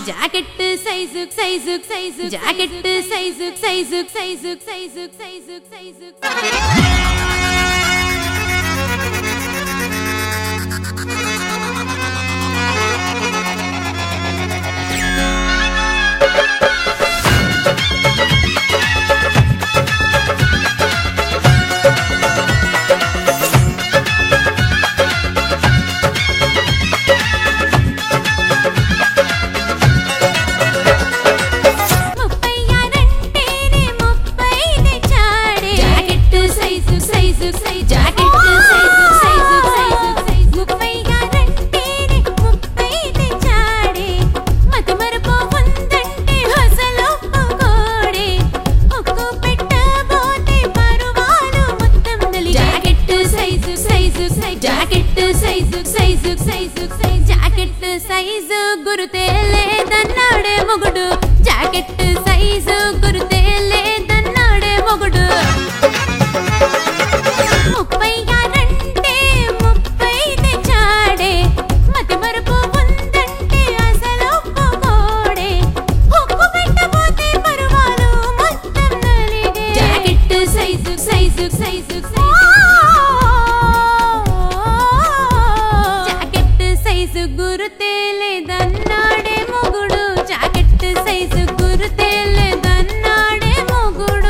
jacket size size size jacket size size size size size size size గురుతే లేదన్నాడే మొగుడు jacket size గురుతే లేదన్నాడే మొగుడు 36 30 తెచ్చాడే మతి మరుపు ఉందంటే అసలు ఒప్పుకోడే హుక్కు పెట్టబోతే పరువాలు మొత్తం నలిగే jacket size size size jacket size గురుతే లేదన్నాడే మొగుడు జాకెట్ సైజు గురుతే లేదన్నాడే మొగుడు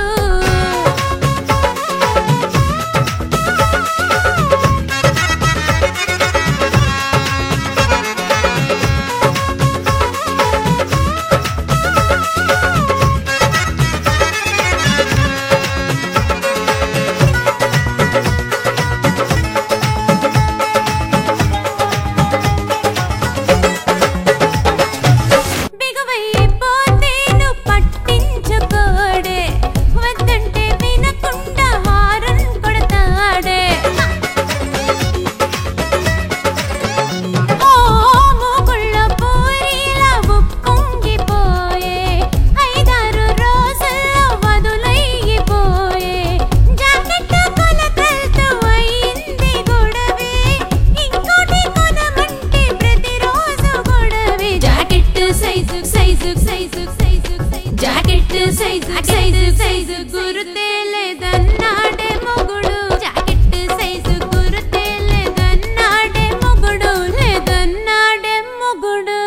జాకెట్ సైజు సైజు సైజు గురుతే లేదన్నాడే మొగుడు జాకెట్ సైజు గురుతే లేదన్నాడే మొగుడు లేదన్నాడే మొగుడు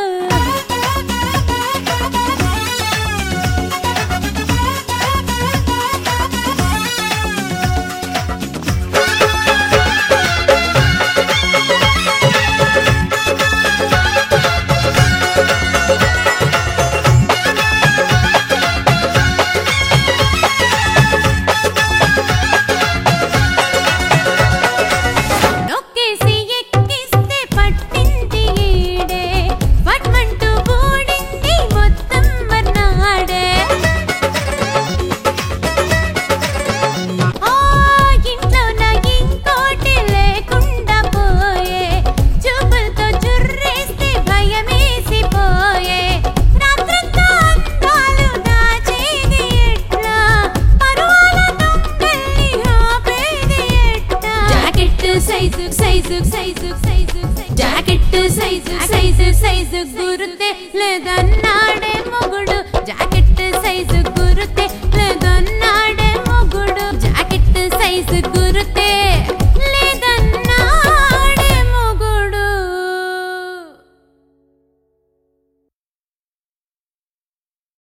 size size size size jacket size size size గురుతే లేదన్నాడే మొగుడు జాకెట్ సైజు గురుతే లేదన్నాడే మొగుడు జాకెట్ సైజు